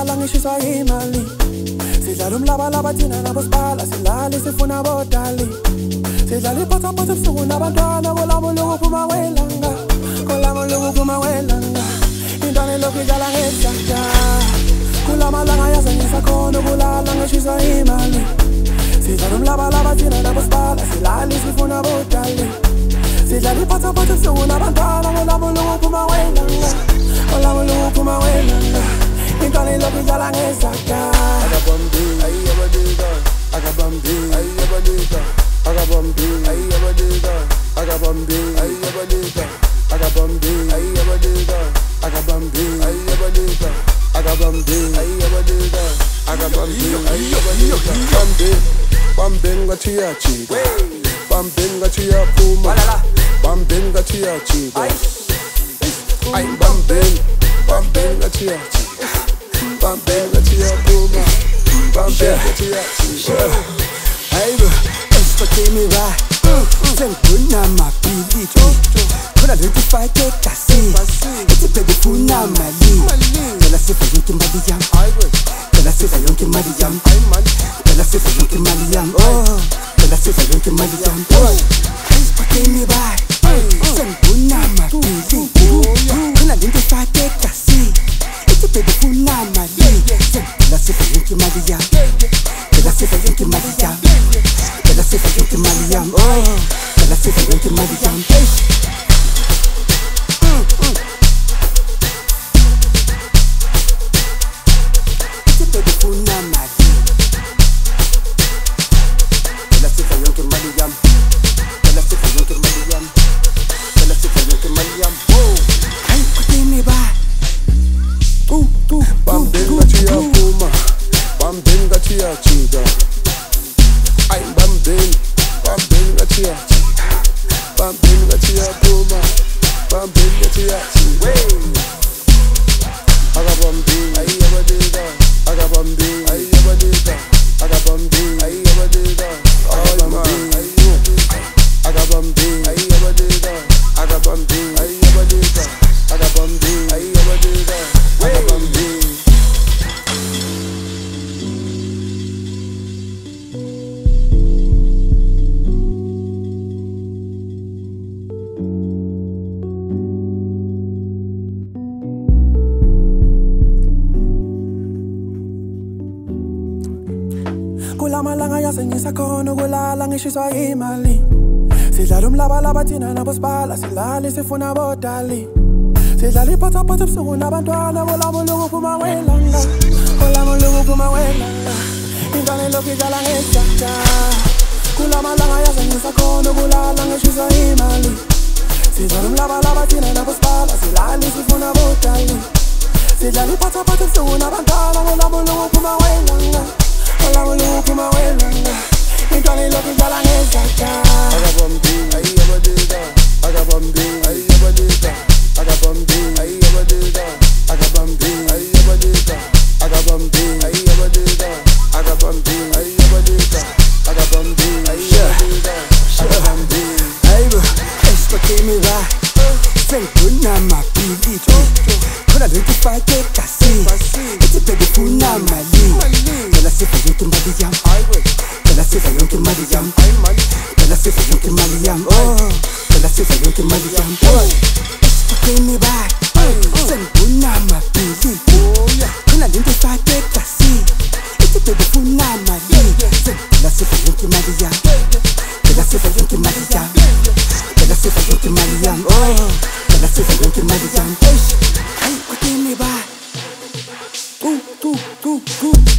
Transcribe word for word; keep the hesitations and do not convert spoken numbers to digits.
kulala ngishiswa imali. Sidlala umlabalaba thina nabosibala, silale sifuna bodali. Sidlala iphathaphatha ebusuku nabantwana, kolamo lokuphuma welanga, kolamo lokuphuma welanga. Intwana elokhu idlala ngezandla, kulamalanga yaze ngisakhona ukulala ngishiswa imali. Sidlala umlabalaba thina nabosibala, silale sifuna bodali. Sidlala iphathaphatha ebusuku nabantwana, kolamo lokuphuma welanga, kolamo lokuphuma welanga. Intwana elokhu idlala ngezandla. Agabambi, ayi abadika, agabambi, ayi abadika, agabambi, ayi abadika, agabambi, ayi abadika, agabambi, ayi abadika, agabambi, ayi abadika, agabambi, ayi abadika, agabambi, ayi abadika. Bambi, bambi ngathi yachika, bambi ngathi yaphuma, bambi ngathi yachika, ayi bambi, bambi ngathi yachika, bambi ngathi yaphuma, bambi ngathi yachika. Hayibo, esifakeni ba, sengifuna amabhilidi, khona lento ifake egasi, ithi baby funa mali, ngicela siva yonke imali yami, ngicela siva yonke imali yami, ngicela siva yonke imali yami, oh, ngicela siva yonke imali yami. Esifakeni ba, sengifuna amabhilidi, khona lento ifake egasi, ithi baby funa mali, ngicela siva yonke imali yami, ngicela siva yonke imali yami. Tell us if I don't get money, I'm oh. Tell us if I don't get money, I'm it's a baby for now, my tell us if I don't get money, I'm tell us if I don't get money, I'm tell us if I don't get money, I'm whoa. Hey, put me by. Ooh, ooh, Bambinga chia puma, bambinga chia chiga. Ay bambin, bambinga chia chiga, bambinga chia puma, bambinga chia chiga. Aga bambin, ay abadida, aga bambin, ay abadida, aga bambin, ay abadida, aga bambin, aga bambin, ay abadida, aga bambin, ay abadida, aga bambin, ay abadida, aga bambin. Kulamalanga yaze ngisakhona ukulala ngishiswa imali. Sidlala umlabalaba thina nabosibala, silale sifuna bodali. Sidlala iphathaphatha ebusuku nabantwana, kolamo lokuphuma welanga, kolamo lokuphuma welanga. Intwana elokhu idlala ngezandla, kulamalanga yaze ngisakhona ukulala ngishiswa imali. Sidlala umlabalaba thina nabosibala, silale sifuna bodali. Sidlala iphathaphatha ebusuku nabantwana, kolamo lokuphuma welanga, kolamo lokuphuma welanga. Intwana elokhu idlala ngezandla. Agabambi, ay abadida, agabambi, ay abadida, agabambi, ay abadida, agabambi, ay abadida, agabambi, ay abadida, agabambi, ay abadida, agabambi, ay abadida, agabambi. hayibo, esifakeni ba, sengifuna amabhilidi, khona lento ifake egasi, ithi baby funa mali, ngicela siva yonke imali yami, ngicela siva yonke imali yami, ngicela siva yonke imali yami, oh, ngicela siva yonke imali yami. Esifakeni ba, sengifuna amabhilidi, khona lento ifake egasi, ithi baby funa mali, ngicela siva yonke imali yami, ngicela siva yonke imali yami, ngicela siva yonke imali yami, oh, ngicela siva yonke imali yami. Hey, put me by. Ooh, ooh, ooh, ooh.